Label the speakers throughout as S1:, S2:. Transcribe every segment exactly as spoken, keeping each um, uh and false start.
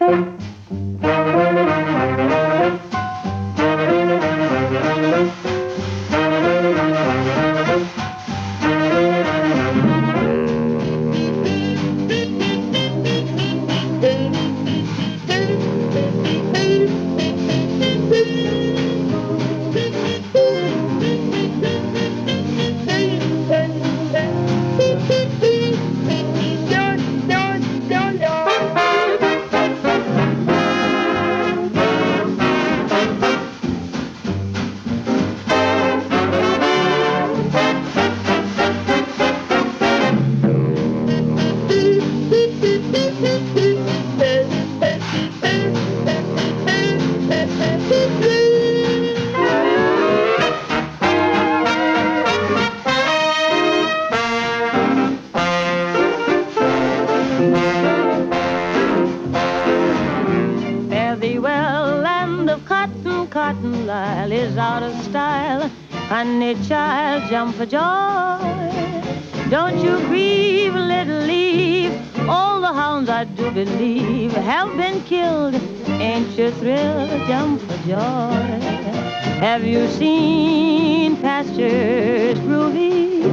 S1: Fare thee well, land of cotton, cotton Lyle is out of style. Honey child, jump for joy. Don't you grieve, little leaf. All the hounds, I do believe, have been killed. Ain't you thrilled? Jump for joy. Have you seen pastures groovy?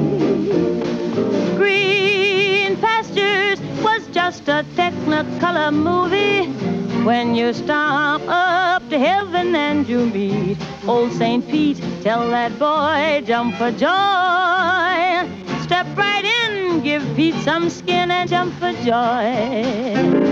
S1: Green Pastures was just a Technicolor movie. When you stomp up to heaven and you meet old Saint Pete, tell that boy, jump for joy. Step right in, give Pete some skin and jump for joy.